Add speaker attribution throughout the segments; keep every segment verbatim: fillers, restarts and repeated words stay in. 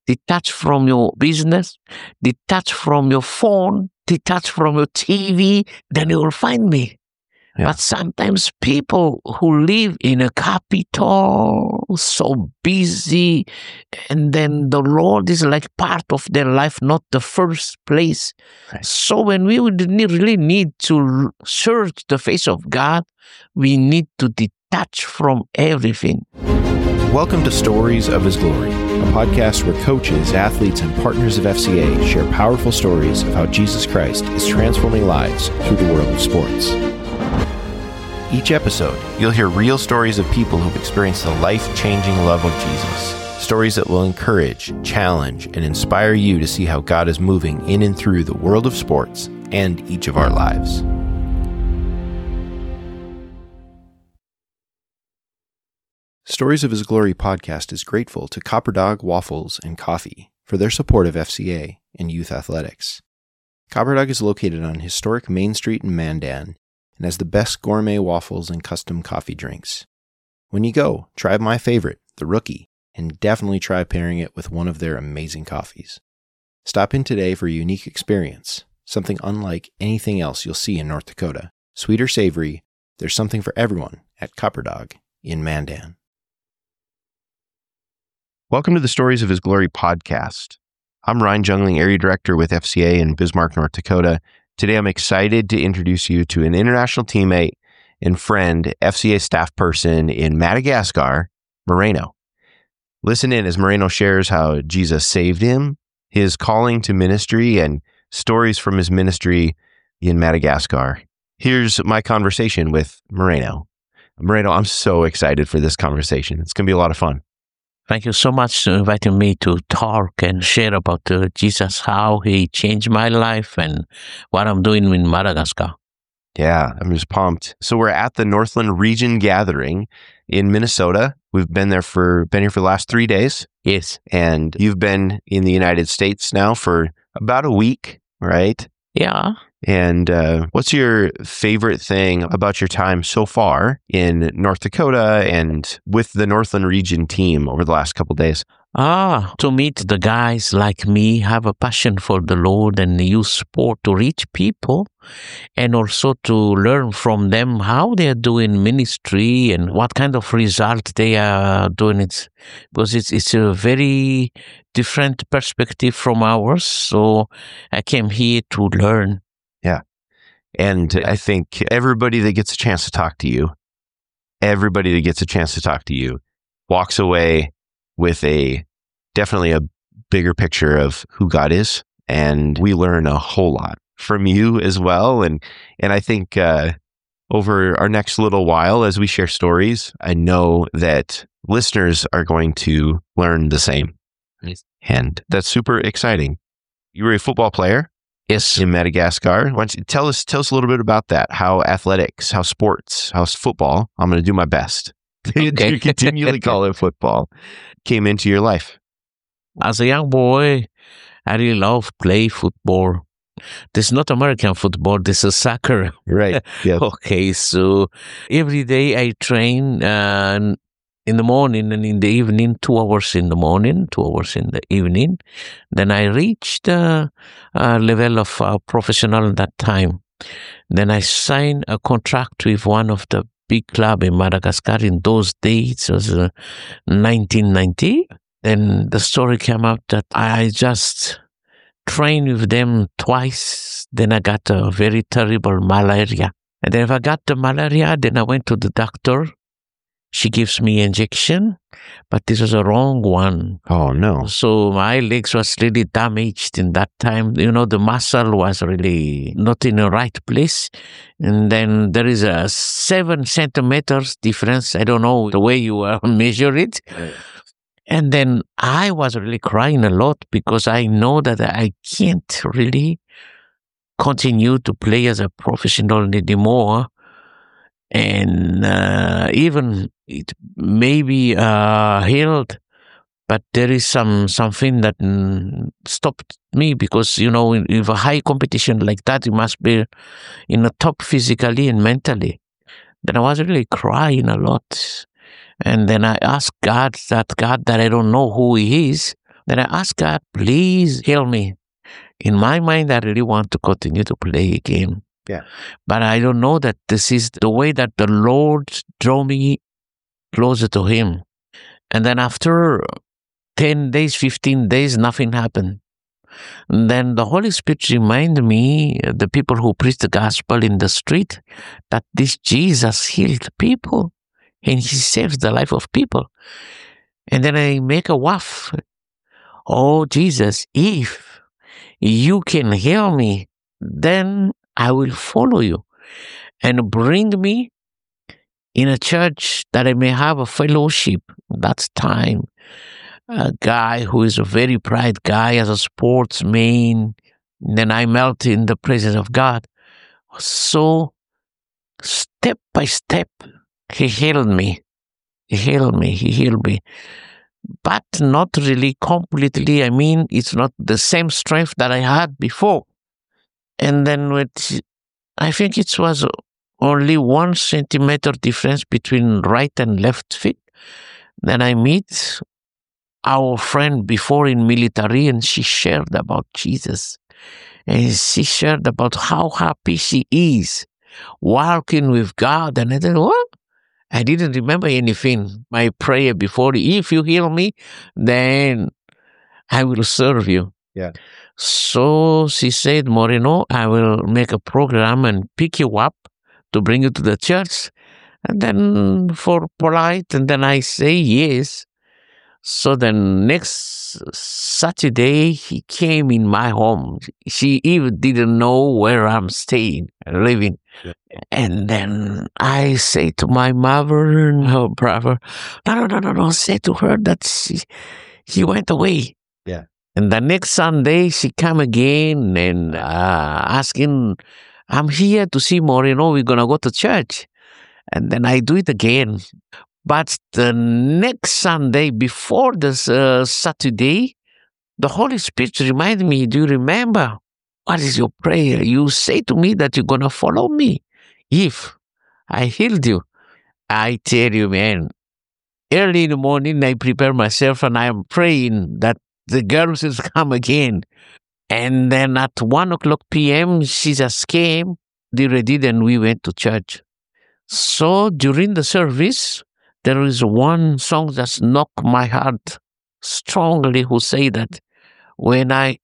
Speaker 1: detach from your business, detach from your phone, detach from your T V, then you will find me. Yeah. But sometimes people who live in a capital, so busy, and then the Lord is like part of their life, not the first place. Right. So when we would really need to search the face of God, we need to detach from everything.
Speaker 2: Welcome to Stories of His Glory, a podcast where coaches, athletes, and partners of F C A share powerful stories of how Jesus Christ is transforming lives through the world of sports. Each episode, you'll hear real stories of people who've experienced the life-changing love of Jesus. Stories that will encourage, challenge, and inspire you to see how God is moving in and through the world of sports and each of our lives. Stories of His Glory podcast is grateful to Copper Dog Waffles and Coffee for their support of F C A and youth athletics. Copper Dog is located on historic Main Street in Mandan and has the best gourmet waffles and custom coffee drinks. When you go, try my favorite, the Rookie, and definitely try pairing it with one of their amazing coffees. Stop in today for a unique experience, something unlike anything else you'll see in North Dakota. Sweet or savory, there's something for everyone at Copper Dog in Mandan. Welcome to the Stories of His Glory podcast. I'm Ryan Jungling, Area Director with F C A in Bismarck, North Dakota. Today, I'm excited to introduce you to an international teammate and friend, F C A staff person in Madagascar, Moreno. Listen in as Moreno shares how Jesus saved him, his calling to ministry, and stories from his ministry in Madagascar. Here's my conversation with Moreno. Moreno, I'm so excited for this conversation. It's going to be a lot of fun.
Speaker 1: Thank you so much for inviting me to talk and share about uh, Jesus, how he changed my life and what I'm doing in Madagascar.
Speaker 2: Yeah, I'm just pumped. So we're at the Northland Region Gathering in Minnesota. We've been there for been here for the last three days.
Speaker 1: Yes.
Speaker 2: And you've been in the United States now for about a week, right?
Speaker 1: Yeah.
Speaker 2: And uh, what's your favorite thing about your time so far in North Dakota and with the Northland Region team over the last couple of days?
Speaker 1: Ah, to meet the guys like me, have a passion for the Lord and use sport to reach people, and also to learn from them how they are doing ministry and what kind of result they are doing it, because it's it's a very different perspective from ours. So I came here to learn.
Speaker 2: Yeah. And I think everybody that gets a chance to talk to you, everybody that gets a chance to talk to you walks away with a definitely a bigger picture of who God is. And we learn a whole lot from you as well. And, and I think uh, over our next little while, as we share stories, I know that listeners are going to learn the same.
Speaker 1: Yes.
Speaker 2: And that's super exciting. You were a football player.
Speaker 1: Yes.
Speaker 2: In Madagascar. Why don't you tell us, tell us a little bit about that, how athletics, how sports, how football, I'm going to do my best
Speaker 1: Okay.
Speaker 2: to continually call it football, came into your life.
Speaker 1: As a young boy, I really love play football. This is not American football, this is soccer.
Speaker 2: Right. Yeah.
Speaker 1: Okay, so every day I train uh, in the morning and in the evening, two hours in the morning, two hours in the evening. Then I reached the uh, level of uh, professional at that time. Then I signed a contract with one of the big club in Madagascar. In those days, it was uh, nineteen ninety. Then the story came out that I just trained with them twice. Then I got a very terrible malaria. And then if I got the malaria, then I went to the doctor. She gives me injection, but this was a wrong one.
Speaker 2: Oh, no.
Speaker 1: So my legs was really damaged in that time. You know, the muscle was really not in the right place. And then there is a seven centimeters difference. I don't know the way you uh, measure it. Right. And then I was really crying a lot because I know that I can't really continue to play as a professional anymore. And uh, even it may be uh, healed, but there is some something that mm, stopped me because, you know, in, in a high competition like that, you must be in the top physically and mentally. Then I was really crying a lot. And then I asked God, that God that I don't know who he is, Then I asked God, please heal me. In my mind, I really want to continue to play again.
Speaker 2: Yeah.
Speaker 1: But I don't know that this is the way that the Lord drew me closer to Him. And then after ten days, fifteen days, nothing happened. And then the Holy Spirit reminded me, the people who preach the gospel in the street, that this Jesus healed people and He saves the life of people. And then I make a waff. Oh, Jesus, if you can heal me, then I will follow you and bring me in a church that I may have a fellowship. That's time. A guy who is a very proud guy as a sportsman. Then I melt in the presence of God. So step by step, He healed me. He healed me. He healed me. But not really completely. I mean, it's not the same strength that I had before. And then with, I think it was only one centimeter difference between right and left feet. Then I meet our friend before in military, and she shared about Jesus. And she shared about how happy she is walking with God. And I said, what? I didn't remember anything. My prayer before, if you heal me, then I will serve you.
Speaker 2: Yeah.
Speaker 1: So she said, Moreno, I will make a program and pick you up to bring you to the church. And then for polite, and then I say yes. So then next Saturday, he came in my home. She even didn't know where I'm staying, living. Yeah. And then I say to my mother and her brother, no, no, no, no, no, say to her that she, he went away.
Speaker 2: Yeah.
Speaker 1: And the next Sunday, she come again and uh, asking, I'm here to see Moreno, we're going to go to church. And then I do it again. But the next Sunday, before this uh, Saturday, the Holy Spirit reminded me, do you remember? What is your prayer? You say to me that you're going to follow me if I healed you. I tell you, man, early in the morning, I prepare myself and I am praying that the girls will come again. And then at one o'clock p.m., she just came, they ready, and we went to church. So during the service, there is one song that's knocked my heart strongly, who say that when I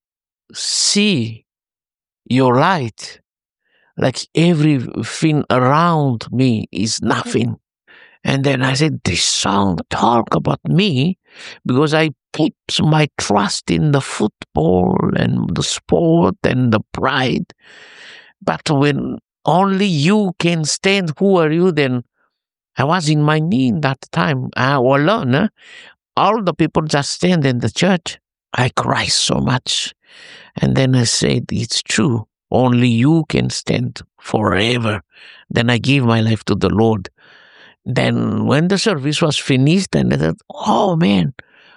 Speaker 1: see your light, like everything around me is nothing. And then I said, this song talk about me because I put my trust in the football and the sport and the pride. But when only you can stand, who are you then? I was in my knee that time. I was alone. Huh? All the people just stand in the church. I cry so much. And then I said, it's true. Only you can stand forever. Then I give my life to the Lord. Then when the service was finished, and I thought, oh man,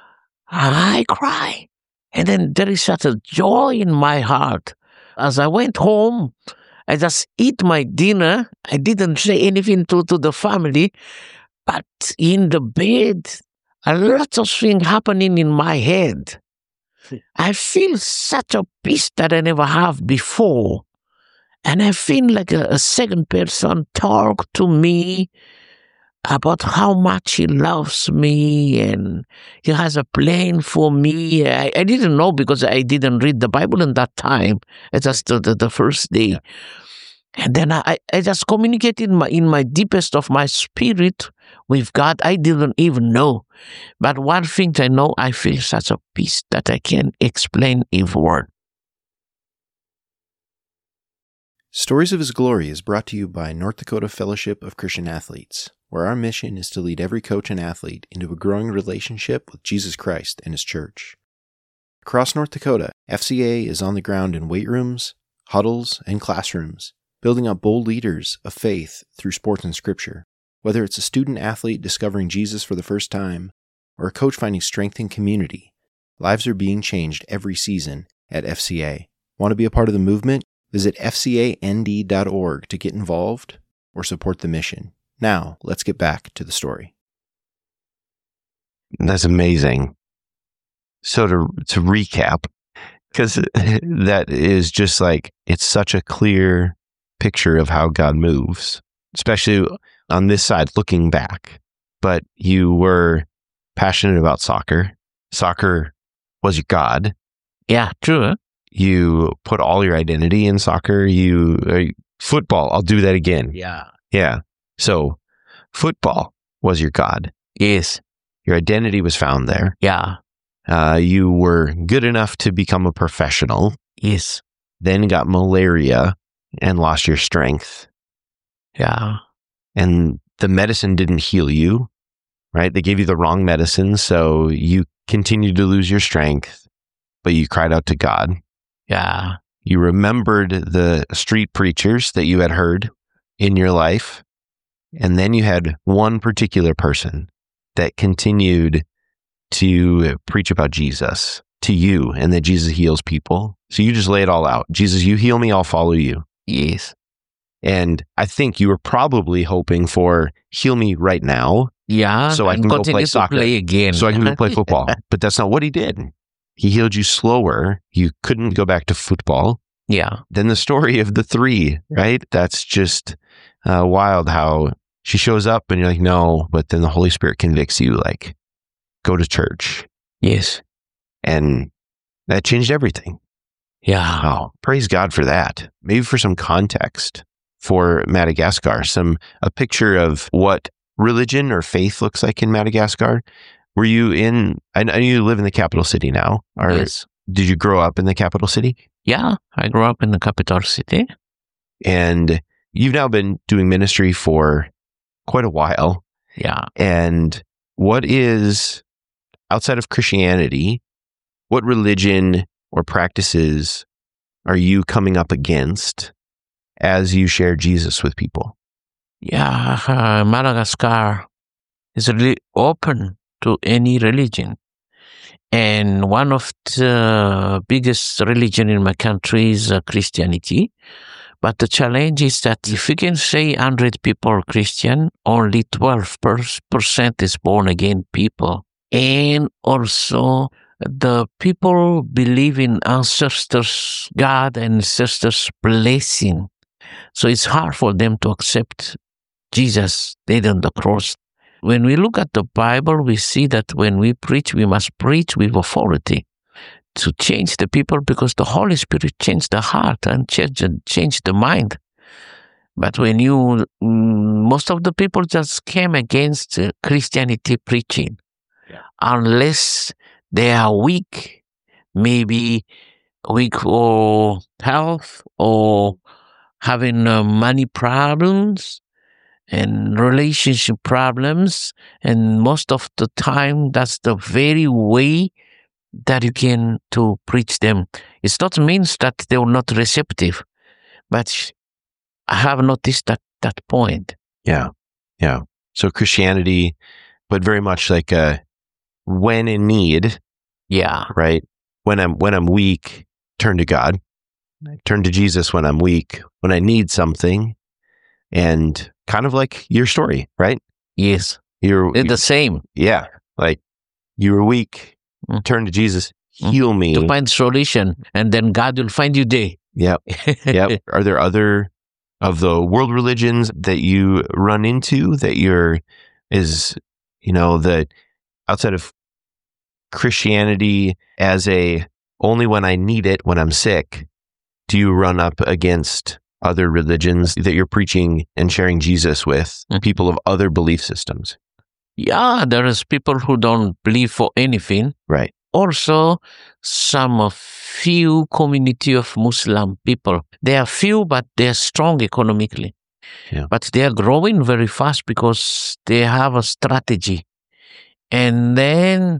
Speaker 1: I cry. And then there is such a joy in my heart. As I went home, I just eat my dinner. I didn't say anything to, to the family, but in the bed, a lot of things happening in my head. I feel such a peace that I never have before. And I feel like a, a second person talk to me about how much he loves me and he has a plan for me. I, I didn't know because I didn't read the Bible in that time. It's just the, the, the first day. And then I, I just communicated in my, in my deepest of my spirit with God. I didn't even know. But one thing I know, I feel such a peace that I can't explain in word.
Speaker 2: Stories of His Glory is brought to you by North Dakota Fellowship of Christian Athletes, where our mission is to lead every coach and athlete into a growing relationship with Jesus Christ and His church. Across North Dakota, F C A is on the ground in weight rooms, huddles, and classrooms, building up bold leaders of faith through sports and scripture. Whether it's a student athlete discovering Jesus for the first time, or a coach finding strength in community, lives are being changed every season at F C A. Want to be a part of the movement? Visit F C A N D dot org to get involved or support the mission. Now, let's get back to the story.
Speaker 3: That's amazing.
Speaker 2: So to to recap, because that is just like, it's such a clear picture of how God moves, especially on this side looking back. But you were passionate about soccer. Soccer was your God.
Speaker 1: Yeah, true.
Speaker 2: You put all your identity in soccer. You uh, football. I'll do that again.
Speaker 1: Yeah.
Speaker 2: Yeah. So football was your God.
Speaker 1: Yes.
Speaker 2: Your identity was found there.
Speaker 1: Yeah.
Speaker 2: Uh, you were good enough to become a professional.
Speaker 1: Yes.
Speaker 2: Then got malaria and lost your strength.
Speaker 1: Yeah.
Speaker 2: And the medicine didn't heal you, right? They gave you the wrong medicine. So you continued to lose your strength, but you cried out to God.
Speaker 1: Yeah.
Speaker 2: You remembered the street preachers that you had heard in your life. And then you had one particular person that continued to preach about Jesus to you, and that Jesus heals people. So you just lay it all out. Jesus, you heal me, I'll follow you.
Speaker 1: Yes.
Speaker 2: And I think you were probably hoping for heal me right now.
Speaker 1: Yeah.
Speaker 2: So I
Speaker 1: and
Speaker 2: can go
Speaker 1: continue
Speaker 2: play
Speaker 1: to
Speaker 2: soccer.
Speaker 1: play again.
Speaker 2: So I can go play football. But that's not what he did. He healed you slower. You couldn't go back to football.
Speaker 1: Yeah.
Speaker 2: Then the story of the three, right? That's just uh, wild how she shows up and you're like, no, but then the Holy Spirit convicts you, like, go to church.
Speaker 1: Yes.
Speaker 2: And that changed everything.
Speaker 1: Yeah.
Speaker 2: Oh, praise God for that. Maybe for some context for Madagascar, some a picture of what religion or faith looks like in Madagascar. Were you in, I know you live in the capital city now. Or
Speaker 1: Yes.
Speaker 2: did you grow up in the capital city?
Speaker 1: Yeah. I grew up in the capital city.
Speaker 2: And you've now been doing ministry for quite a while.
Speaker 1: Yeah.
Speaker 2: And what is, outside of Christianity, what religion or practices are you coming up against as you share Jesus with people?
Speaker 1: Yeah. Uh, Madagascar is really open to any religion. And one of the biggest religion in my country is uh, Christianity. But the challenge is that if you can say one hundred people are Christian, only twelve percent is born again people. And also the people believe in ancestors' God and ancestors' blessing. So it's hard for them to accept Jesus dead on the cross. When we look at the Bible, we see that when we preach, we must preach with authority to change the people, because the Holy Spirit changed the heart and change, change the mind. But when you, most of the people just came against uh, Christianity preaching, yeah. Unless they are weak, maybe weak for health or having uh, money problems and relationship problems. And most of the time, that's the very way that you can to preach them. It's not means that they are not receptive, but I have noticed that that point.
Speaker 2: Yeah, yeah. So Christianity, but very much like a when in need.
Speaker 1: Yeah,
Speaker 2: right. When I'm when I'm weak, turn to God. Turn to Jesus when I'm weak. When I need something, and kind of like your story, right?
Speaker 1: Yes,
Speaker 2: you're,
Speaker 1: it's the same.
Speaker 2: Yeah, like you were weak. Mm. Turn to Jesus. Heal me.
Speaker 1: To find solution, and then God will find you there.
Speaker 2: Yep. Yep. Are there other of the world religions that you run into that you're, is, you know, that outside of Christianity as a only when I need it, when I'm sick, do you run up against other religions that you're preaching and sharing Jesus with, mm. people of other belief systems?
Speaker 1: Yeah, there is people who don't believe for anything.
Speaker 2: Right.
Speaker 1: Also, some few community of Muslim people. They are few, but they are strong economically.
Speaker 2: Yeah.
Speaker 1: But they are growing very fast because they have a strategy. And then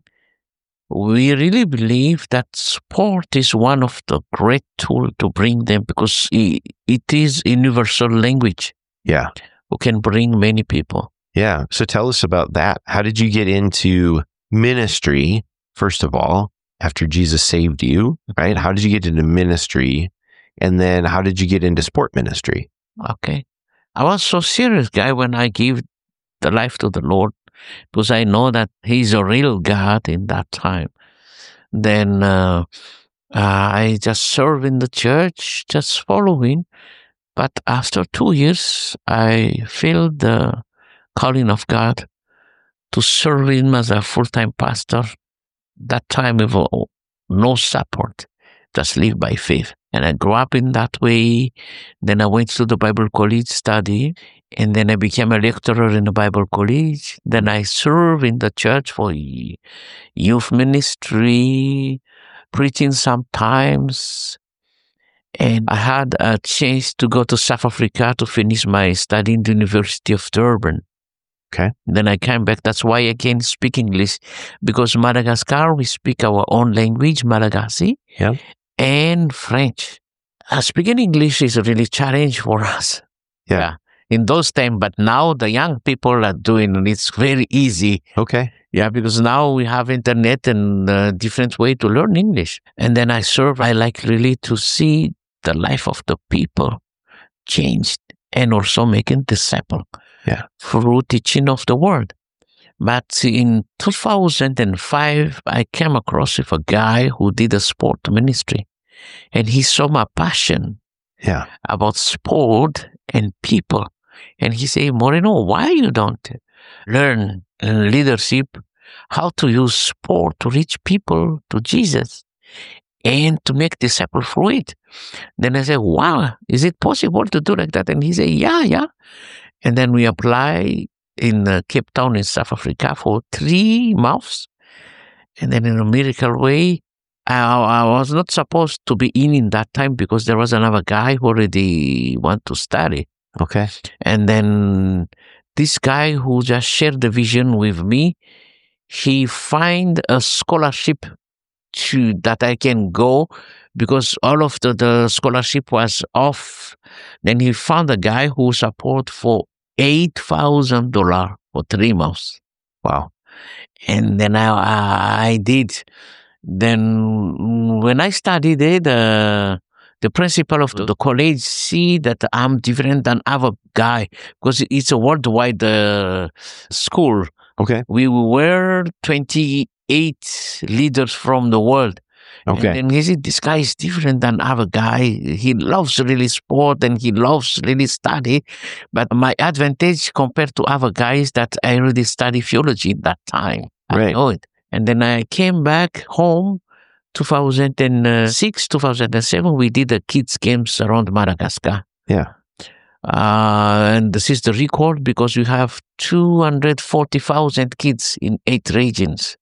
Speaker 1: we really believe that sport is one of the great tools to bring them, because it, it is universal language.
Speaker 2: Yeah.
Speaker 1: Who can bring many people.
Speaker 2: Yeah. So tell us about that. How did you get into ministry, first of all, after Jesus saved you, right? How did you get into ministry? And then how did you get into sport ministry?
Speaker 1: Okay. I was so serious, guy, when I gave the life to the Lord, because I know that He's a real God in that time. Then uh, uh, I just serve in the church, just following. But after two years, I feel the calling of God to serve Him as a full-time pastor. That time with no support, just live by faith. And I grew up in that way. Then I went to the Bible college study, and then I became a lecturer in the Bible college. Then I served in the church for youth ministry, preaching sometimes. And I had a chance to go to South Africa to finish my study in the University of Durban.
Speaker 2: Okay.
Speaker 1: Then I came back. That's why I can speak English, because Madagascar, we speak our own language, Malagasy,
Speaker 2: yeah.
Speaker 1: and French. Uh, speaking English is a really challenge for us.
Speaker 2: Yeah.
Speaker 1: yeah. In those times, but now the young people are doing it. It's very easy.
Speaker 2: Okay.
Speaker 1: Yeah, because now we have internet and a different way to learn English. And then I serve. I like really to see the life of the people changed and also making disciple.
Speaker 2: Yeah.
Speaker 1: Through teaching of the word. But in two thousand five, I came across with a guy who did a sport ministry, and he saw my passion
Speaker 2: yeah.
Speaker 1: about sport and people. And he said, Moreno, why you don't learn leadership, how to use sport to reach people to Jesus and to make disciples through it? Then I said, wow, is it possible to do like that? And he said, yeah, yeah. And then we apply in uh, Cape Town in South Africa for three months. And then in a miracle way, I, I was not supposed to be in in that time because there was another guy who already want to study.
Speaker 2: Okay.
Speaker 1: And then this guy who just shared the vision with me, he find a scholarship to that I can go because all of the, the scholarship was off. Then he found a guy who support for eight thousand dollars for three months.
Speaker 2: Wow.
Speaker 1: And then I, I did. Then when I studied there, the, the principal of the, the college see that I'm different than other guy because it's a worldwide uh, school.
Speaker 2: Okay.
Speaker 1: We were twenty-eight leaders from the world.
Speaker 2: Okay.
Speaker 1: And then he said, this guy is different than other guy. He loves really sport and he loves really study. But my advantage compared to other guys that I already studied theology at that time.
Speaker 2: Right.
Speaker 1: I know it. And then I came back home, two thousand six, two thousand seven, we did the kids games around Madagascar.
Speaker 2: Yeah.
Speaker 1: Uh, and this is the record because we have two hundred forty thousand kids in eight regions.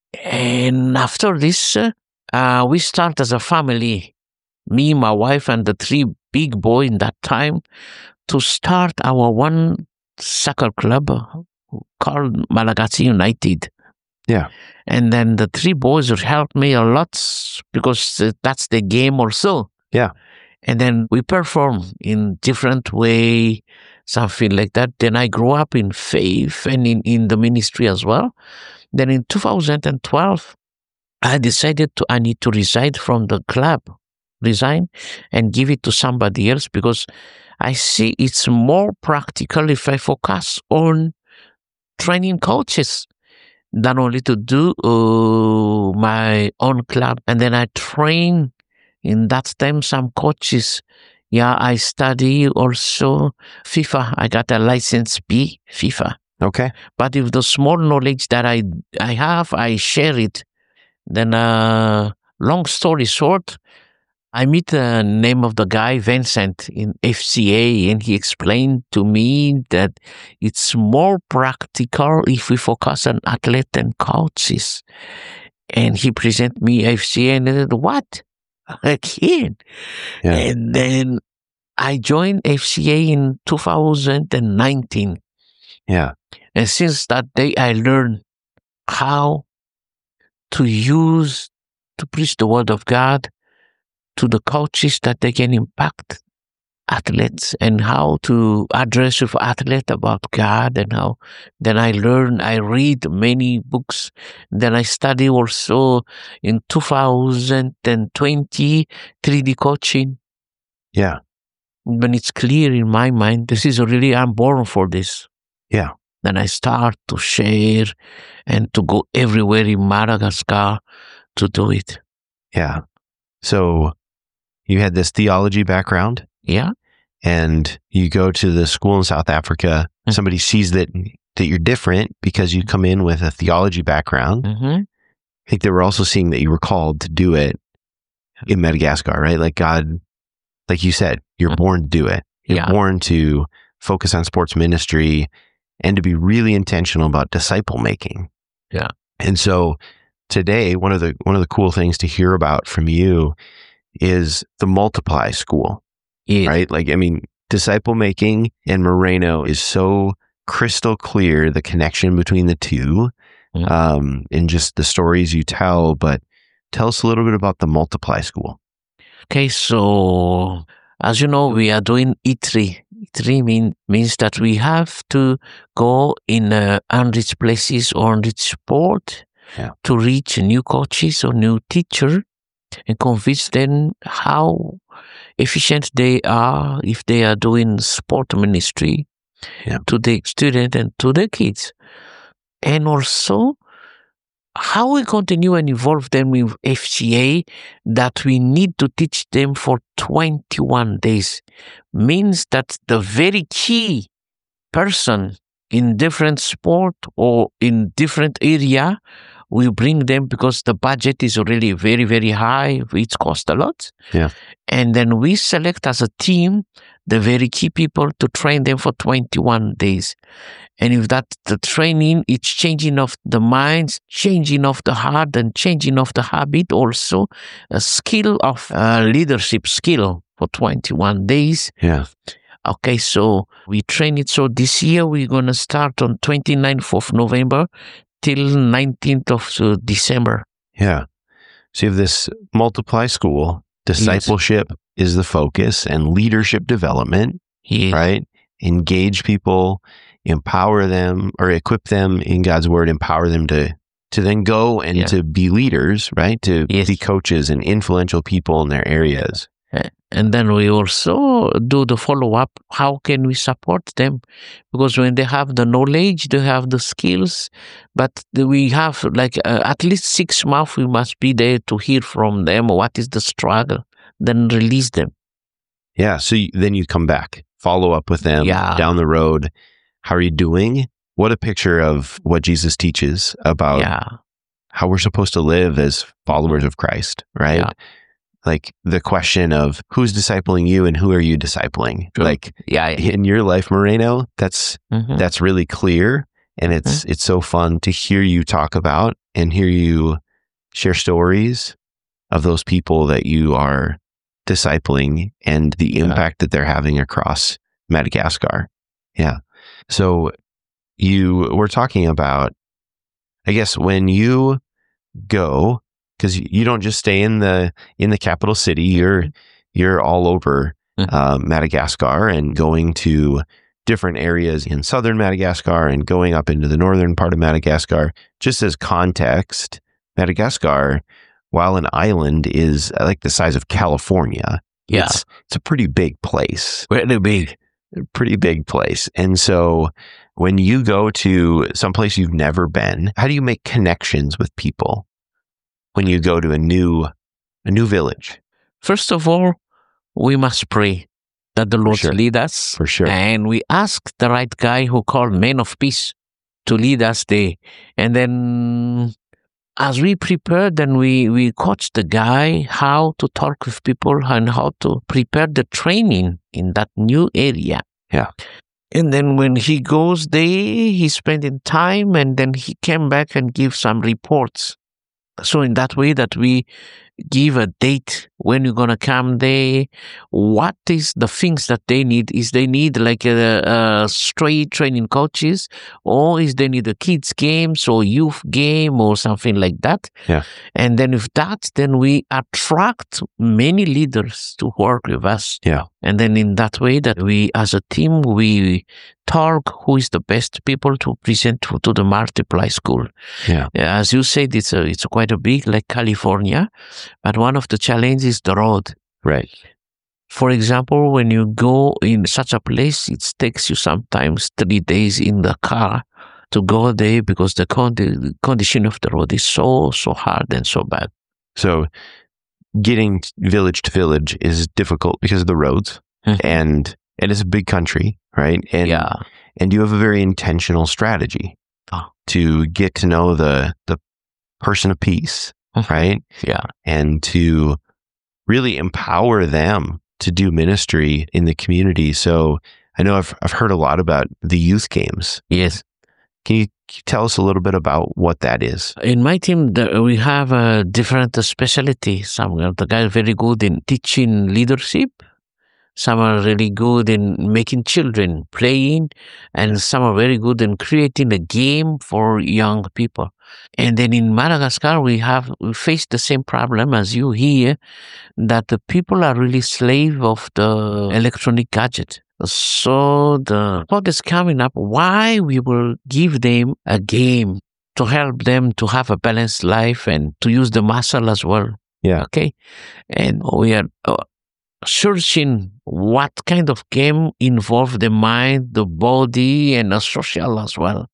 Speaker 1: And after this, uh, uh, we start as a family, me, my wife, and the three big boys in that time, to start our one soccer club called Malagasy United.
Speaker 2: Yeah.
Speaker 1: And then the three boys helped me a lot because that's the game also.
Speaker 2: Yeah.
Speaker 1: And then we perform in different way, something like that. Then I grew up in faith and in, in the ministry as well. Then in two thousand twelve, I decided to I need to resign from the club, resign and give it to somebody else because I see it's more practical if I focus on training coaches than only to do uh, my own club. And then I train in that time some coaches. Yeah, I study also FIFA. I got a license B, FIFA.
Speaker 2: Okay.
Speaker 1: But with the small knowledge that I I have, I share it. Then, uh, long story short, I meet the name of the guy, Vincent, in F C A, and he explained to me that it's more practical if we focus on athletes and coaches. And he presented me F C A, and I said, what? Again?
Speaker 2: Yeah.
Speaker 1: And then I joined F C A in two thousand nineteen.
Speaker 2: Yeah.
Speaker 1: And since that day, I learned how to use, to preach the word of God to the coaches that they can impact athletes and how to address with athletes about God and how. Then I learn, I read many books. Then I study also in two thousand twenty three D coaching.
Speaker 2: Yeah.
Speaker 1: When it's clear in my mind, this is really, I'm born for this.
Speaker 2: Yeah.
Speaker 1: Then I start to share and to go everywhere in Madagascar to do it.
Speaker 2: Yeah. So you had this theology background.
Speaker 1: Yeah.
Speaker 2: And you go to the school in South Africa. Mm-hmm. Somebody sees that that you're different because you come in with a theology background.
Speaker 1: Mm-hmm.
Speaker 2: I think they were also seeing that you were called to do it in Madagascar, right? Like God, like you said, you're mm-hmm. born to do it. You're yeah. born to focus on sports ministry and to be really intentional about disciple making.
Speaker 1: Yeah.
Speaker 2: And so today, one of the one of the cool things to hear about from you is the Multiply School.
Speaker 1: Yeah.
Speaker 2: Right? Like, I mean, disciple making and Moreno is so crystal clear, the connection between the two, mm-hmm. um, and just the stories you tell. But tell us a little bit about the Multiply School.
Speaker 1: Okay, so as you know, we are doing E three. E three mean, means that we have to go in uh, unreached places or unreached sport
Speaker 2: yeah.
Speaker 1: to reach new coaches or new teacher and convince them how efficient they are if they are doing sport ministry
Speaker 2: yeah.
Speaker 1: to the student and to the kids. And also how we continue and involve them with F C A that we need to teach them for twenty-one days means that the very key person in different sport or in different area, we bring them because the budget is already very, very high. It costs a lot.
Speaker 2: Yeah.
Speaker 1: And then we select as a team the very key people to train them for twenty-one days. And if that the training, it's changing of the minds, changing of the heart, and changing of the habit, also a skill of uh, leadership skill for twenty-one days.
Speaker 2: Yeah.
Speaker 1: Okay, so we train it. So this year we're going to start on twenty-ninth of November till nineteenth of December.
Speaker 2: Yeah. So you have this Multiply School. Discipleship yes. is the focus and leadership development,
Speaker 1: yes.
Speaker 2: right? Engage people, empower them or equip them in God's word, empower them to to then go and yeah. to be leaders, right? To
Speaker 1: yes.
Speaker 2: be coaches and influential people in their areas.
Speaker 1: And then we also do the follow-up. How can we support them? Because when they have the knowledge, they have the skills, but we have like uh, at least six months, we must be there to hear from them. What is the struggle? Then release them.
Speaker 2: Yeah. So you, then you come back, follow up with them
Speaker 1: yeah.
Speaker 2: down the road. How are you doing? What a picture of what Jesus teaches about
Speaker 1: yeah.
Speaker 2: how we're supposed to live as followers of Christ, right?
Speaker 1: Yeah.
Speaker 2: Like the question of who's discipling you and who are you discipling?
Speaker 1: True.
Speaker 2: Like
Speaker 1: yeah, yeah.
Speaker 2: in your life, Moreno, that's
Speaker 1: mm-hmm.
Speaker 2: that's really clear. And it's mm-hmm. it's so fun to hear you talk about and hear you share stories of those people that you are discipling and the impact yeah. that they're having across Madagascar. Yeah. So you were talking about, I guess, when you go, because you don't just stay in the in the capital city, you're you're all over mm-hmm. uh, Madagascar and going to different areas in southern Madagascar and going up into the northern part of Madagascar. Just as context, Madagascar, while an island, is like the size of California.
Speaker 1: Yeah,
Speaker 2: it's, it's a pretty big place.
Speaker 1: Really big,
Speaker 2: pretty big place. And so when you go to someplace you've never been, how do you make connections with people when you go to a new, a new village?
Speaker 1: First of all, we must pray that the Lord
Speaker 2: sure.
Speaker 1: lead us.
Speaker 2: For sure.
Speaker 1: And we ask the right guy who called Men of Peace to lead us there. And then as we prepare, then we, we coach the guy how to talk with people and how to prepare the training in that new area.
Speaker 2: Yeah.
Speaker 1: And then when he goes there, he's spending time and then he came back and give some reports. So in that way that we give a date when you're going to come there, what is the things that they need? Is they need like a, a straight training coaches, or is they need a kids games or youth game or something like that?
Speaker 2: Yeah.
Speaker 1: And then with that, then we attract many leaders to work with us.
Speaker 2: Yeah.
Speaker 1: And then in that way that we, as a team, we talk who is the best people to present to, to the Multiply School.
Speaker 2: Yeah.
Speaker 1: As you said, it's a, it's quite a big, like California, but one of the challenges is the road.
Speaker 2: Right.
Speaker 1: For example, when you go in such a place, it takes you sometimes three days in the car to go there because the condi- condition of the road is so, so hard and so bad.
Speaker 2: So getting village to village is difficult because of the roads, and and it's a big country, right? And
Speaker 1: yeah.
Speaker 2: and you have a very intentional strategy
Speaker 1: Oh.
Speaker 2: to get to know the the person of peace, right?
Speaker 1: Yeah.
Speaker 2: And to really empower them to do ministry in the community. So I know I've I've heard a lot about the youth games.
Speaker 1: Yes.
Speaker 2: Can you, can you tell us a little bit about what that is?
Speaker 1: In my team, the, we have a different specialty. Some of the guys are very good in teaching leadership. Some are really good in making children playing, and some are very good in creating a game for young people. And then in Madagascar, we have we face the same problem as you here, that the people are really slave of the electronic gadget. So the thought is coming up, why we will give them a game to help them to have a balanced life and to use the muscle as well.
Speaker 2: Yeah.
Speaker 1: Okay. And we are uh, searching what kind of game involve the mind, the body, and the social as well.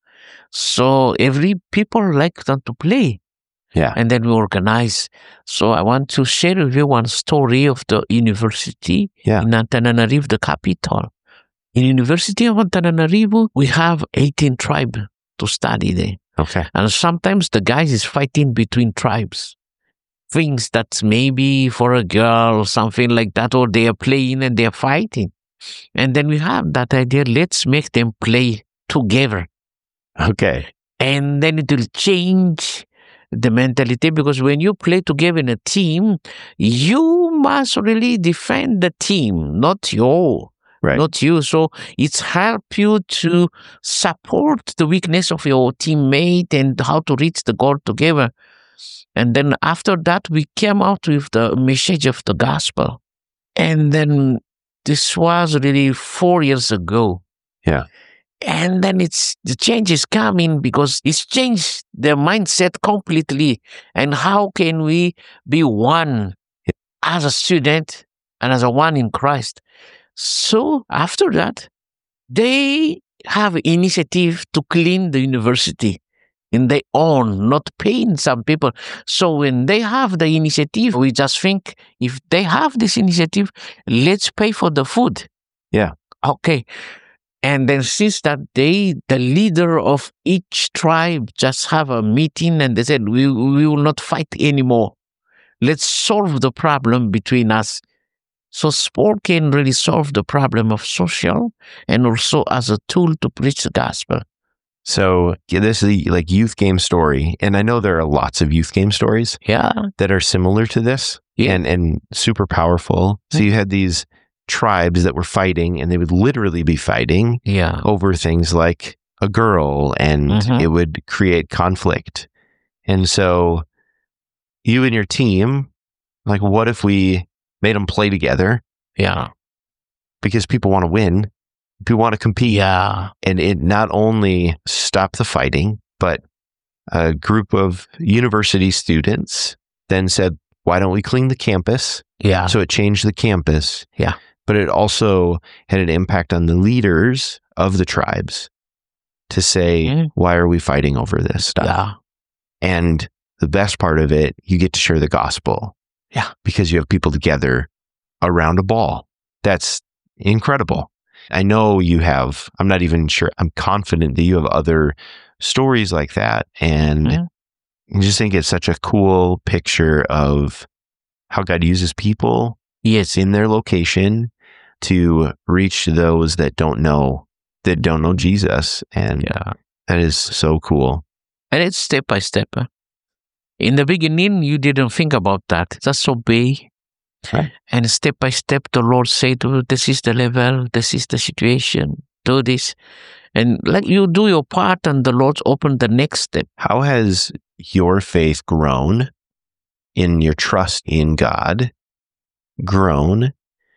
Speaker 1: So every people like them to play.
Speaker 2: Yeah.
Speaker 1: And then we organize. So I want to share with you one story of the university
Speaker 2: Yeah.
Speaker 1: in Antananarivo, the capital. In University of Antananarivo, we have eighteen tribes to study there.
Speaker 2: Okay.
Speaker 1: And sometimes the guys is fighting between tribes. Things that maybe for a girl or something like that, or they are playing and they are fighting. And then we have that idea, let's make them play together.
Speaker 2: Okay.
Speaker 1: And then it will change the mentality, because when you play together in a team, you must really defend the team, not you,
Speaker 2: Right.
Speaker 1: not you. So it's help you to support the weakness of your teammate and how to reach the goal together. And then after that, we came out with the message of the gospel. And then this was really four years ago.
Speaker 2: Yeah.
Speaker 1: And then it's the change is coming because it's changed their mindset completely. And how can we be one as a student and as a one in Christ? So after that, they have initiative to clean the university in their own, not paying some people. So when they have the initiative, we just think, if they have this initiative, let's pay for the food.
Speaker 2: Yeah.
Speaker 1: Okay. And then since that day, the leader of each tribe just have a meeting and they said, we, we will not fight anymore. Let's solve the problem between us. So sport can really solve the problem of social and also as a tool to preach the gospel.
Speaker 2: So yeah, this is the, like youth game story. And I know there are lots of youth game stories
Speaker 1: Yeah.
Speaker 2: that are similar to this
Speaker 1: Yeah.
Speaker 2: and, and super powerful. So you had these tribes that were fighting, and they would literally be fighting
Speaker 1: Yeah.
Speaker 2: over things like a girl, and
Speaker 1: Mhm.
Speaker 2: it would create conflict. And so you and your team, like, what if we made them play together?
Speaker 1: Yeah.
Speaker 2: Because people want to win, people want to compete.
Speaker 1: Yeah.
Speaker 2: And it not only stopped the fighting, but a group of university students then said, why don't we clean the campus?
Speaker 1: Yeah.
Speaker 2: So it changed the campus.
Speaker 1: Yeah.
Speaker 2: But it also had an impact on the leaders of the tribes to say,
Speaker 1: Mm.
Speaker 2: why are we fighting over this stuff?
Speaker 1: Yeah.
Speaker 2: And the best part of it, you get to share the gospel.
Speaker 1: Yeah.
Speaker 2: Because you have people together around a ball. That's incredible. I know you have, I'm not even sure, I'm confident that you have other stories like that. And
Speaker 1: Mm.
Speaker 2: I just think it's such a cool picture of how God uses people
Speaker 1: Yes.
Speaker 2: in their location to reach those that don't know, that don't know Jesus. And
Speaker 1: Yeah.
Speaker 2: that is so cool.
Speaker 1: And it's step by step. huh? In the beginning, you didn't think about that. Just obey.
Speaker 2: Right.
Speaker 1: And step by step, the Lord said, oh, this is the level, this is the situation, do this. And like you do your part and the Lord opened the next step.
Speaker 2: How has your faith grown in your trust in God, grown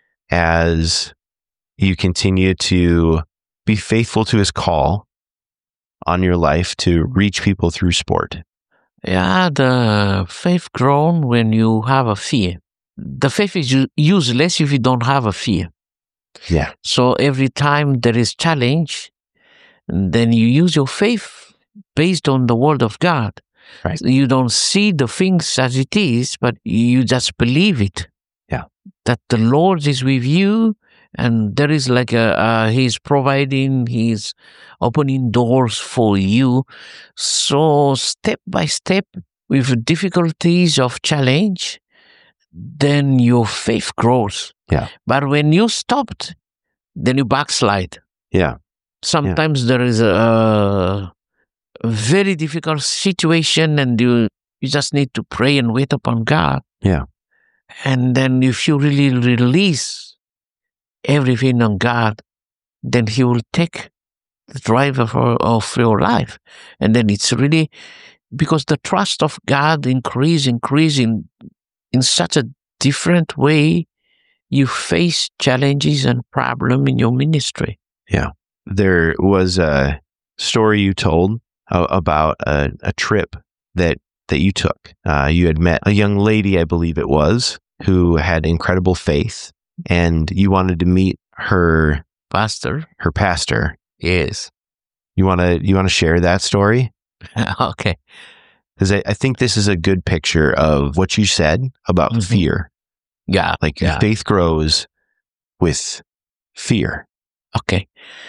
Speaker 2: as you continue to be faithful to his call on your life to reach people through sport?
Speaker 1: Yeah, the faith grown when you have a fear. The faith is u- useless if you don't have a fear.
Speaker 2: Yeah.
Speaker 1: So every time there is challenge, then you use your faith based on the word of God.
Speaker 2: Right.
Speaker 1: You don't see the things as it is, but you just believe it.
Speaker 2: Yeah.
Speaker 1: That the Lord is with you, and there is like a, uh, He's providing, He's opening doors for you. So step by step, with difficulties of challenge, then your faith grows.
Speaker 2: Yeah.
Speaker 1: But when you stopped, then you backslide.
Speaker 2: Yeah.
Speaker 1: Sometimes yeah. there is a, a very difficult situation, and you you just need to pray and wait upon God.
Speaker 2: Yeah.
Speaker 1: And then if you really release everything on God, then He will take the driver for, of your life. And then it's really, because the trust of God increase, increase in, in such a different way, you face challenges and problems in your ministry.
Speaker 2: Yeah. There was a story you told uh, about a, a trip that, that you took. Uh, you had met a young lady, I believe it was, who had incredible faith, and you wanted to meet her
Speaker 1: pastor.
Speaker 2: Her pastor.
Speaker 1: Yes.
Speaker 2: You want to you want to share that story?
Speaker 1: Okay.
Speaker 2: Because I, I think this is a good picture of what you said about mm-hmm. fear.
Speaker 1: Yeah.
Speaker 2: Like
Speaker 1: yeah.
Speaker 2: faith grows with fear.
Speaker 1: Okay.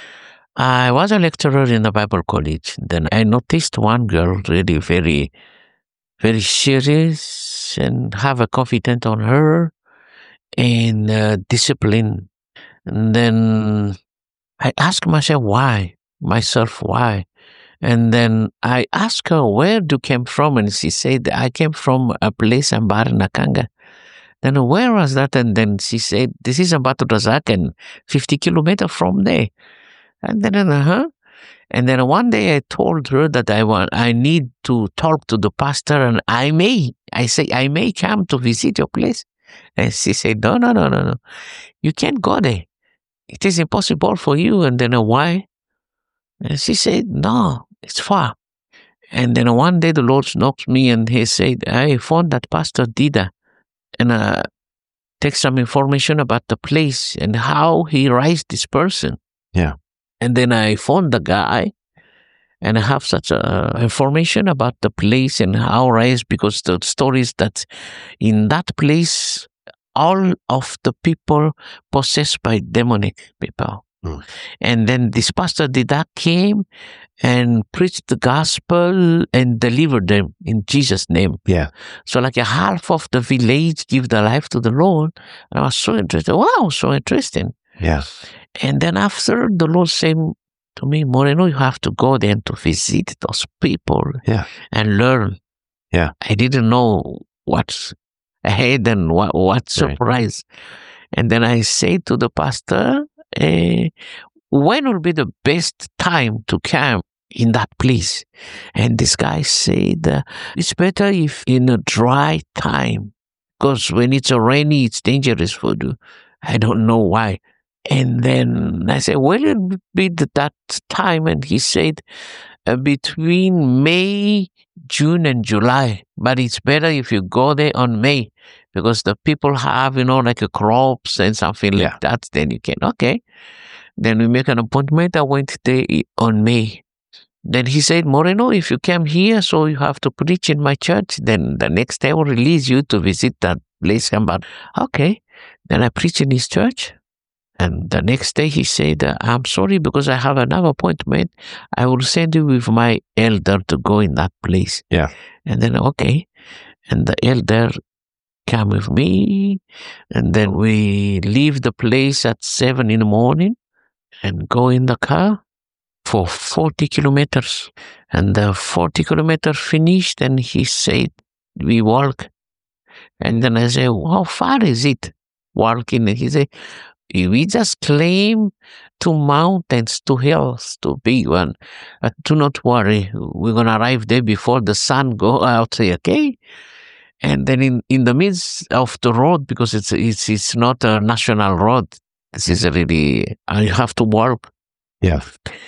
Speaker 1: I was a lecturer in the Bible college. Then I noticed one girl really very, very serious and have a confidence on her and uh, discipline. And then I asked myself why, myself why. And then I asked her, where do you came from? And she said, I came from a place in Baranakanga. Then where was that? And then she said, this is in Batu Razak and fifty kilometers from there. And then, uh-huh. And then one day I told her that I want, I need to talk to the pastor, and I may, I say, I may come to visit your place. And she said, no, no, no, no, no. You can't go there. It is impossible for you. And then uh, why? And she said, no, it's far. And then one day the Lord knocked me and He said, I found that Pastor Dida, and uh, take some information about the place and how he raised this person.
Speaker 2: Yeah.
Speaker 1: And then I found the guy, and I have such a information about the place and how raised, because the stories that in that place, all of the people possessed by demonic people. Mm. And then this Pastor Dida came and preached the gospel and delivered them in Jesus' name.
Speaker 2: Yeah.
Speaker 1: So like a half of the village give their life to the Lord. And I was so interested. Wow, so interesting.
Speaker 2: Yeah.
Speaker 1: And then after, the Lord said to me, Moreno, you have to go there to visit those people.
Speaker 2: Yeah.
Speaker 1: And learn.
Speaker 2: Yeah.
Speaker 1: I didn't know what's ahead and what, what surprise. Right. And then I said to the pastor, eh, when will be the best time to come in that place? And this guy said, uh, it's better if in a dry time, because when it's a rainy, it's dangerous for you. I don't know why. And then I said, will it be that time? And he said, uh, between May, June, and July. But it's better if you go there on May, because the people have, you know, like a crops and something yeah. like that. Then you can, okay. Then we make an appointment. I went there on May. Then he said, Moreno, if you came here, so you have to preach in my church, then the next day I will release you to visit that place. But okay. Then I preached in his church. And the next day he said, I'm sorry because I have another appointment. I will send you with my elder to go in that place.
Speaker 2: Yeah.
Speaker 1: And then, okay. And the elder came with me. And then we leave the place at seven in the morning and go in the car for forty kilometers. And the forty kilometers finished, and he said, we walk. And then I said, how far is it walking? And he said, we just claim two mountains, two hills, two big one. Uh, do not worry. We're going to arrive there before the sun go out. Say, okay. And then in, in the midst of the road, because it's, it's, it's not a national road. This is really, I have to walk.
Speaker 2: Yeah.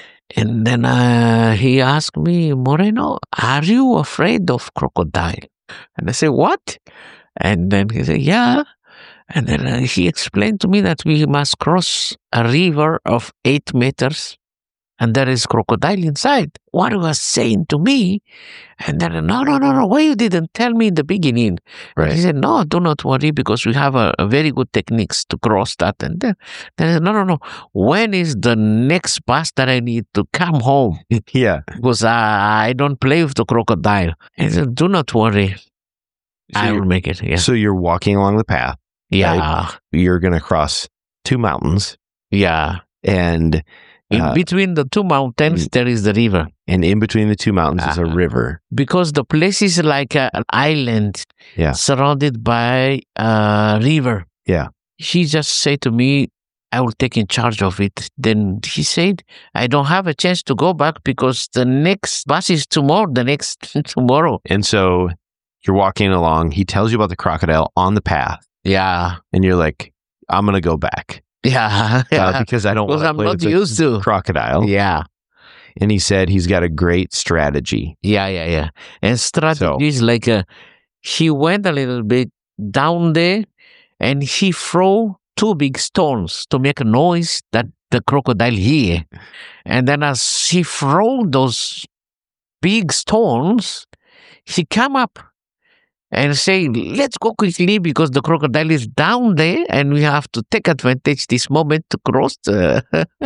Speaker 1: And then uh, he asked me, Moreno, are you afraid of crocodile? And I said, what? And then he said, yeah. And then uh, he explained to me that we must cross a river of eight meters and there is crocodile inside. What he was saying to me, and then, no, no, no, no, why you didn't tell me in the beginning?
Speaker 2: Right.
Speaker 1: He said, no, do not worry, because we have a, a very good techniques to cross that. And then, then I said, no, no, no, when is the next bus that I need to come home?
Speaker 2: Yeah.
Speaker 1: Because I, I don't play with the crocodile. He said, do not worry,
Speaker 2: So
Speaker 1: I will
Speaker 2: you're-
Speaker 1: make it. Yeah,
Speaker 2: So you're walking along the path.
Speaker 1: yeah,
Speaker 2: You're going to cross two mountains,
Speaker 1: yeah.
Speaker 2: and
Speaker 1: In
Speaker 2: uh,
Speaker 1: between the two mountains, there is the river.
Speaker 2: and in between the two mountains is a
Speaker 1: Uh-huh.
Speaker 2: river.
Speaker 1: Because the place is like a, an island
Speaker 2: Yeah.
Speaker 1: surrounded by a river.
Speaker 2: Yeah.
Speaker 1: He just said to me, I will take in charge of it. Then he said, I don't have a chance to go back because the next bus is tomorrow, the next tomorrow.
Speaker 2: And so you're walking along. He tells you about the crocodile on the path,
Speaker 1: Yeah.
Speaker 2: and you're like, I'm going to go back
Speaker 1: Yeah.
Speaker 2: uh,
Speaker 1: yeah.
Speaker 2: because I don't
Speaker 1: Because
Speaker 2: want to
Speaker 1: I'm
Speaker 2: play
Speaker 1: not
Speaker 2: with the
Speaker 1: used to.
Speaker 2: crocodile.
Speaker 1: Yeah.
Speaker 2: And he said he's got a great strategy.
Speaker 1: Yeah, yeah, yeah. And strategy
Speaker 2: So-
Speaker 1: is like a, he went a little bit down there and he threw two big stones to make a noise that the crocodile hear. And then as he threw those big stones, he come up and say, let's go quickly because the crocodile is down there and we have to take advantage this moment to cross the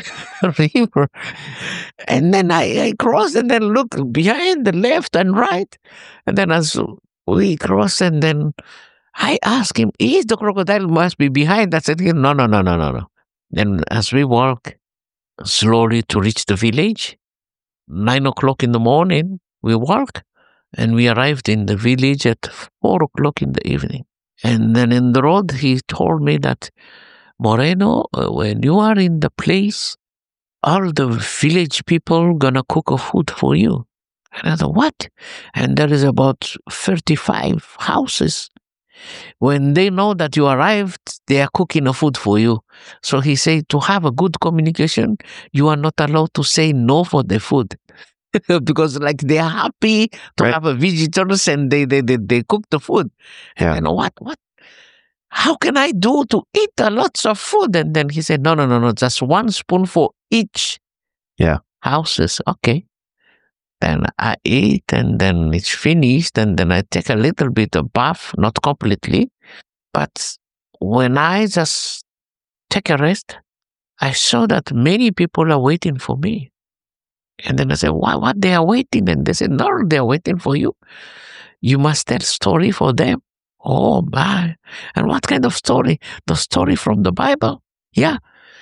Speaker 1: river. And then I, I cross and then look behind the left and right. And then as we cross and then I ask him, is the crocodile must be behind? I said, no, no, no, no, no, no. Then as we walk slowly to reach the village, nine o'clock in the morning, we walk. And we arrived in the village at four o'clock in the evening. And then in the road, he told me that, Moreno, uh, when you are in the place, all the village people gonna cook a food for you. And I thought, what? And there is about thirty-five houses. When they know that you arrived, they are cooking a food for you. So he said, to have a good communication, you are not allowed to say no for the food. Because like they are happy to
Speaker 2: Right.
Speaker 1: have a visitors and they, they, they, they cook the food.
Speaker 2: Yeah.
Speaker 1: And what, what, how can I do to eat a lots of food? And then he said, no, no, no, no, just one spoon for each
Speaker 2: Yeah.
Speaker 1: houses. Okay. Then I eat and then it's finished and then I take a little bit of bath, not completely. But when I just take a rest, I saw that many people are waiting for me. And then I said, why, what they are waiting? And they said, no, they are waiting for you. You must tell story for them. Oh, my. And what kind of story? The story from the Bible. Yeah.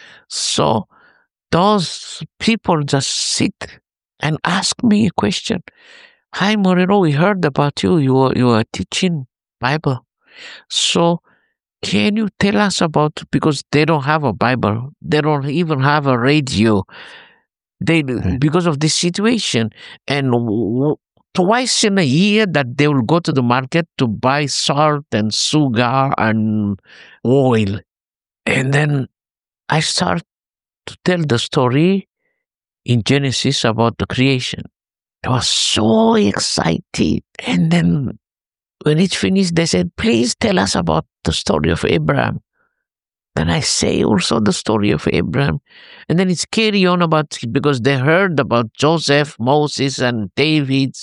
Speaker 1: So those people just sit and ask me a question. Hi, Moreno, we heard about you. You are, you are teaching Bible. So can you tell us about, because they don't have a Bible. They don't even have a radio. They,
Speaker 2: Right.
Speaker 1: because of this situation, and w- twice in a year that they will go to the market to buy salt and sugar and oil. And then I start to tell the story in Genesis about the creation. I was so excited. And then when it finished, they said, please tell us about the story of Abraham. Then I say also the story of Abraham. And then it's carry on about, because they heard about Joseph, Moses, and David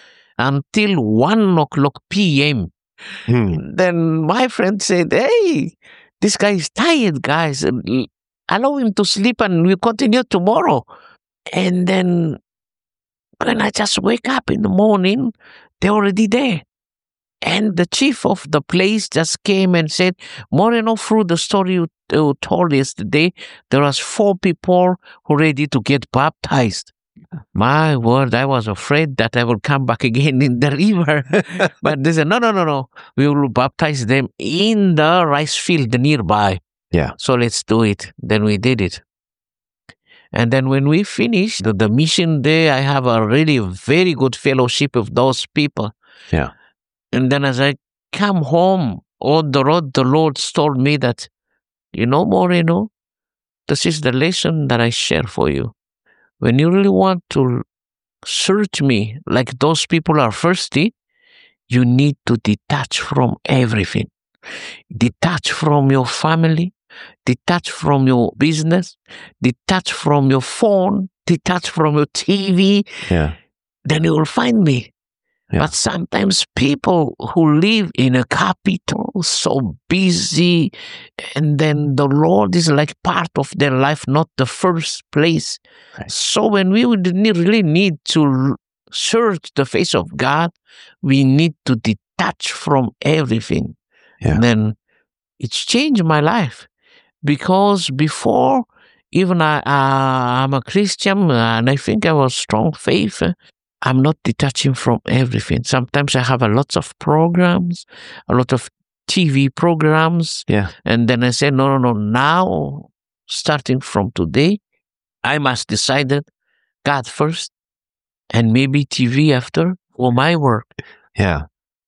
Speaker 1: until one o'clock p m.
Speaker 2: Hmm.
Speaker 1: Then my friend said, hey, this guy is tired, guys. Allow him to sleep and we'll continue tomorrow. And then when I just wake up in the morning, they're already there. And the chief of the place just came and said, Moreno, through the story you, you told yesterday, there was four people who ready to get baptized. My word, I was afraid that I will come back again in the river. But they said, no, no, no, no. We will baptize them in the rice field nearby.
Speaker 2: Yeah.
Speaker 1: So let's do it. Then we did it. And then when we finished the, the mission there, I have a really very good fellowship with those people.
Speaker 2: Yeah.
Speaker 1: And then as I come home on the road, the Lord told me that, you know, Moreno, this is the lesson that I share for you. When you really want to search me like those people are thirsty, you need to detach from everything. Detach from your family, detach from your business, detach from your phone, detached from your T V,
Speaker 2: Yeah.
Speaker 1: then you will find me.
Speaker 2: Yeah.
Speaker 1: But sometimes people who live in a capital, so busy, and then the Lord is like part of their life, not the first place.
Speaker 2: Right.
Speaker 1: So when we would ne- really need to search the face of God, we need to detach from everything.
Speaker 2: Yeah.
Speaker 1: And then it's changed my life. Because before, even I, uh, I'm a Christian, and I think I was strong faith. I'm not detaching from everything. Sometimes I have a lot of programs, a lot of T V programs.
Speaker 2: Yeah.
Speaker 1: And then I say, no, no, no. Now, starting from today, I must decide that God first and maybe T V after for my work.
Speaker 2: Yeah.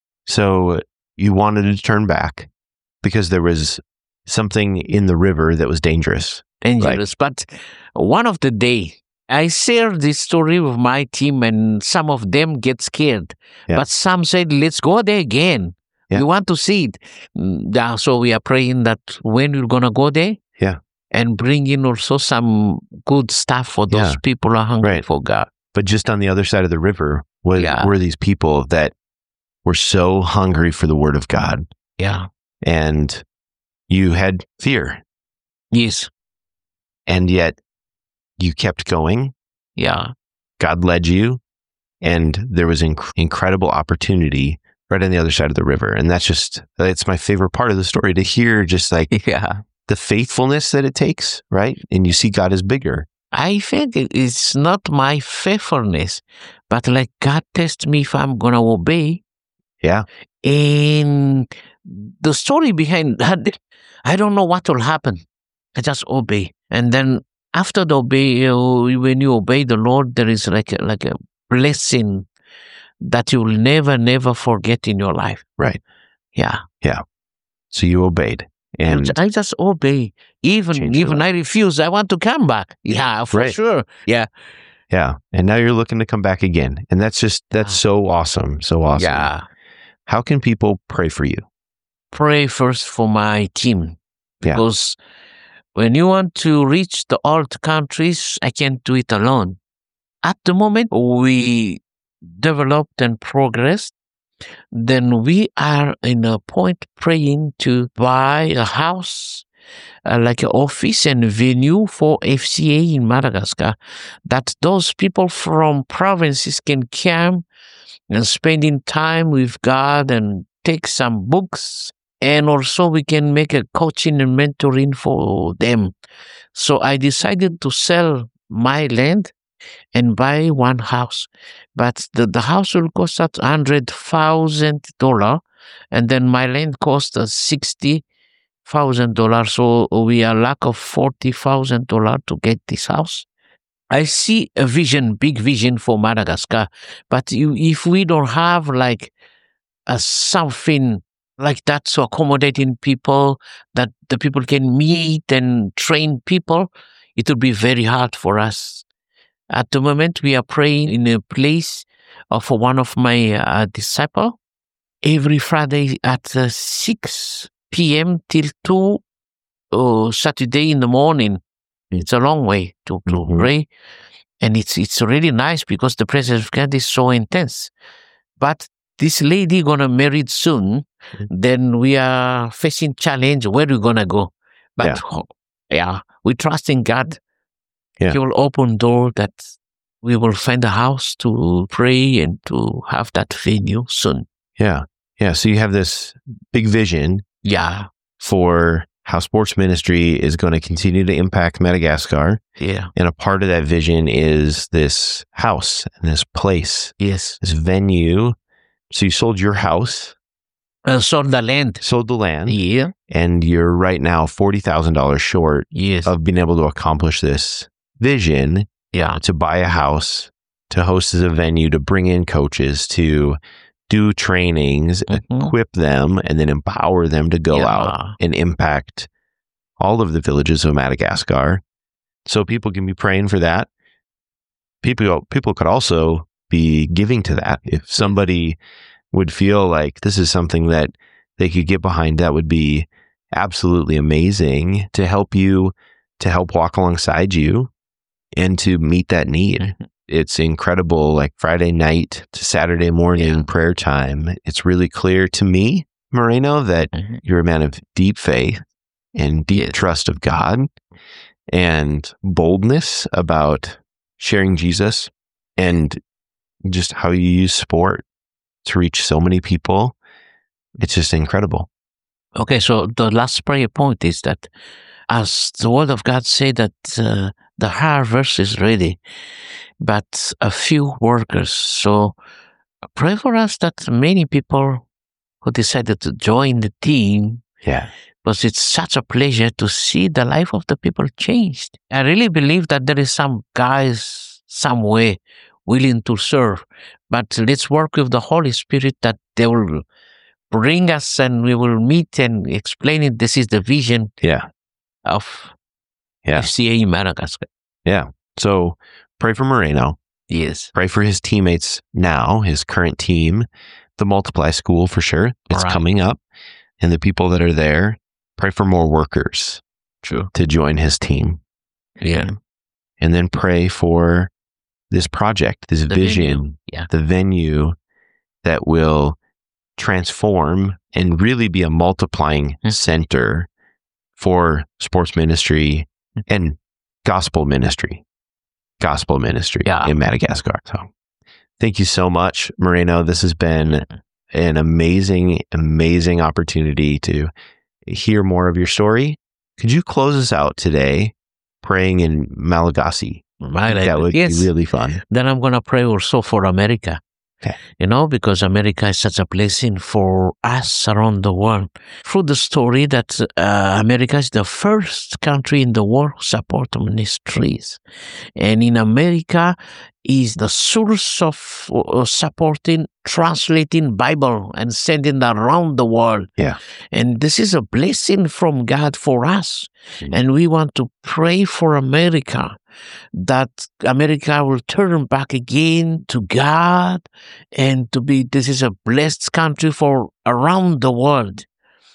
Speaker 2: So you wanted to turn back because there was something in the river that was dangerous.
Speaker 1: Dangerous. But one of the day, I share this story with my team, and some of them get scared.
Speaker 2: Yeah.
Speaker 1: But some said, let's go there again.
Speaker 2: Yeah.
Speaker 1: We want to see it. Mm, yeah, so we are praying that when we're going to go there,
Speaker 2: Yeah.
Speaker 1: and bring in also some good stuff for those
Speaker 2: Yeah.
Speaker 1: people who are hungry
Speaker 2: Right.
Speaker 1: for God.
Speaker 2: But just on the other side of the river was,
Speaker 1: Yeah.
Speaker 2: were these people that were so hungry for the word of God.
Speaker 1: Yeah.
Speaker 2: And you had fear.
Speaker 1: Yes.
Speaker 2: And yet you kept going.
Speaker 1: Yeah.
Speaker 2: God led you. And there was inc- incredible opportunity right on the other side of the river. And that's just, it's my favorite part of the story, to hear just like
Speaker 1: Yeah.
Speaker 2: the faithfulness that it takes, right? And you see God as bigger.
Speaker 1: I think it- it's not my faithfulness, but like God tests me if I'm going to obey.
Speaker 2: Yeah.
Speaker 1: And the story behind that, I don't know what will happen. I just obey. And then after the obey, uh, when you obey the Lord, there is like a, like a blessing that you will never, never forget in your life.
Speaker 2: Right.
Speaker 1: Yeah.
Speaker 2: So you obeyed. And
Speaker 1: I just obey. Even
Speaker 2: Change your
Speaker 1: even I refuse. I want to come back. Yeah, for
Speaker 2: Right.
Speaker 1: sure. Yeah.
Speaker 2: yeah. And now you're looking to come back again. And that's just, that's
Speaker 1: Yeah.
Speaker 2: so awesome. So awesome.
Speaker 1: Yeah.
Speaker 2: How can people pray for you?
Speaker 1: Pray first for my team.
Speaker 2: Yeah.
Speaker 1: Because when you want to reach the old countries, I can't do it alone. At the moment, we developed and progressed. Then we are in a point praying to buy a house, uh, like an office and venue for F C A in Madagascar, that those people from provinces can come and spending time with God and take some books. And also we can make a coaching and mentoring for them. So I decided to sell my land and buy one house. But the, the house will cost us one hundred thousand dollars, and then my land cost us sixty thousand dollars. So we are lack of forty thousand dollars to get this house. I see a vision, big vision for Madagascar. But you, if we don't have like a something like that to accommodating people, that the people can meet and train people, it will be very hard for us. At the moment, we are praying in a place uh, for one of my uh, disciples every Friday at uh, six p.m. till two uh, Saturday in the morning. It's a long way to, to
Speaker 2: Mhm.
Speaker 1: pray. And it's it's really nice because the presence of God is so intense. But this lady gonna marry soon,
Speaker 2: Mhm.
Speaker 1: then we are facing challenge. Where we gonna go? But
Speaker 2: Yeah.
Speaker 1: oh, yeah, we trust in God.
Speaker 2: Yeah.
Speaker 1: He will open door that we will find a house to pray and to have that venue soon.
Speaker 2: Yeah. Yeah. So you have this big vision
Speaker 1: Yeah,
Speaker 2: for how sports ministry is going to continue to impact Madagascar.
Speaker 1: yeah,
Speaker 2: And a part of that vision is this house and this place,
Speaker 1: yes.
Speaker 2: this venue. So you sold your house,
Speaker 1: Uh, sold the land.
Speaker 2: sold the land,
Speaker 1: Yeah,
Speaker 2: and you're right now forty thousand dollars short
Speaker 1: yes,
Speaker 2: of being able to accomplish this vision,
Speaker 1: yeah,
Speaker 2: to buy a house, to host as a venue, to bring in coaches, to do trainings,
Speaker 1: Mhm.
Speaker 2: equip them, and then empower them to go
Speaker 1: Yeah.
Speaker 2: out and impact all of the villages of Madagascar. So people can be praying for that. People, people could also be giving to that. If somebody would feel like this is something that they could get behind, that would be absolutely amazing to help you, to help walk alongside you and to meet that need.
Speaker 1: Mhm.
Speaker 2: It's incredible, like Friday night to Saturday morning
Speaker 1: Yeah.
Speaker 2: prayer time. It's really clear to me, Moreno, that
Speaker 1: Mhm.
Speaker 2: you're a man of deep faith and deep
Speaker 1: Yes.
Speaker 2: trust of God and boldness about sharing Jesus, and just how you use sport to reach so many people. It's just incredible.
Speaker 1: Okay, so the last prayer point is that as the word of God say that uh, the harvest is ready, but a few workers. So pray for us that many people who decided to join the team,
Speaker 2: Yeah.
Speaker 1: because it's such a pleasure to see the life of the people changed. I really believe that there is some guys somewhere willing to serve, but let's work with the Holy Spirit that they will bring us and we will meet and explain it. This is the vision
Speaker 2: Yeah.
Speaker 1: of
Speaker 2: Yeah.
Speaker 1: F C A in Madagascar.
Speaker 2: Yeah. So pray for Moreno.
Speaker 1: Yes.
Speaker 2: Pray for his teammates now, his current team, the Multiply School for sure. It's
Speaker 1: Right.
Speaker 2: coming up. And the people that are there, pray for more workers
Speaker 1: True.
Speaker 2: to join his team.
Speaker 1: Yeah.
Speaker 2: And then pray for this project, this
Speaker 1: The
Speaker 2: vision,
Speaker 1: venue. Yeah.
Speaker 2: the venue that will transform and really be a multiplying
Speaker 1: Mm.
Speaker 2: center for sports ministry
Speaker 1: Mm.
Speaker 2: and gospel ministry, gospel ministry
Speaker 1: Yeah.
Speaker 2: in Madagascar. So thank you so much, Moreno. This has been an amazing, amazing opportunity to hear more of your story. Could you close us out today praying in Malagasy?
Speaker 1: Right.
Speaker 2: That would
Speaker 1: yes.
Speaker 2: be really fun.
Speaker 1: Then I'm going to pray also for America.
Speaker 2: Okay.
Speaker 1: You know, because America is such a blessing for us around the world. Through the story that uh, America is the first country in the world to support ministries. And in America is the source of uh, supporting, translating Bible and sending around the world.
Speaker 2: Yeah.
Speaker 1: And this is a blessing from God for us.
Speaker 2: Mm-hmm.
Speaker 1: And we want to pray for America, that America will turn back again to God and to be, this is a blessed country for around the world.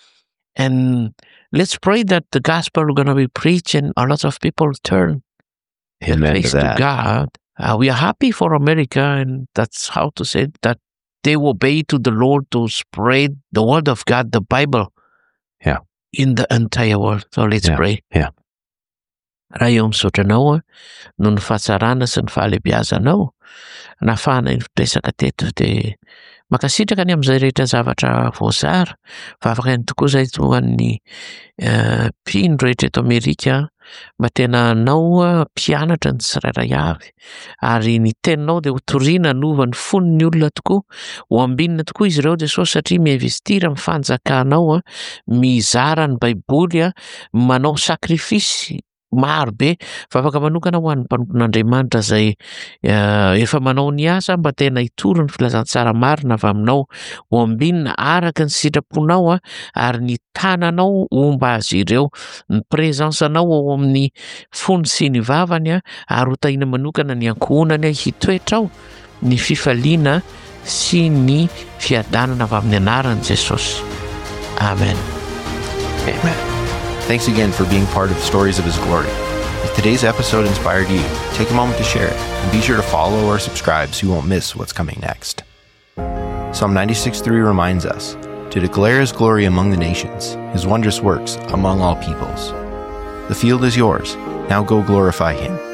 Speaker 1: And let's pray that the gospel is going to be preached and a lot of people turn their
Speaker 2: Amen to
Speaker 1: face to
Speaker 2: that.
Speaker 1: God. Uh, we are happy for America, and that's how to say it, that they obey to the Lord to spread the word of God, the Bible,
Speaker 2: Yeah.
Speaker 1: in the entire world. So let's
Speaker 2: Yeah.
Speaker 1: pray.
Speaker 2: Yeah.
Speaker 1: Raha eo misotranao no ny fahatsarana sy ny fahalebiazanao nafana resaka teto dia makasitraka ny amin'izay rehetra zavatra voazara fa afaka ihany tokoa izay toan'ny uh, mpino rehetra eto Amerika mba tena anao mpianatra ny tsirairay avy ary ny teninao dia hotoriana nova ny fon'ny olona tokoa ho ambinina tokoa izy ireo Jesosy satria miinvestira amin'ny fanjakanao mizara ny baiboly manao sakrifisy maro be fa afaka manokana ho an'ny mpanompon'Andriamanitra izay uh, efa manao ny asa mba tena hitoro ny filazantsara marina avy aminao ho ambinina araka ny sitraponao ary ny tananao omba azy ireo ny prezansanao ao amin'ny fony sy ny vavany ary ho tahina manokana ny ankohonany hitoetra ao ny fifaliana sy ny fiadanana avy amin'ny anaran'i Jesosy. Amen.
Speaker 2: Amen. Thanks again for being part of Stories of His Glory. If today's episode inspired you, take a moment to share it and be sure to follow or subscribe so you won't miss what's coming next. Psalm ninety-six three reminds us to declare His glory among the nations, His wondrous works among all peoples. The field is yours. Now go glorify Him.